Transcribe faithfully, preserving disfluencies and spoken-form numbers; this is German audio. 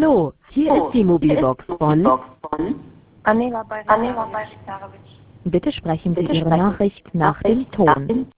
Hallo, hier ist die Mobilbox von. Anela Bayramovic. Bitte sprechen Sie Ihre Nachricht nach dem Ton.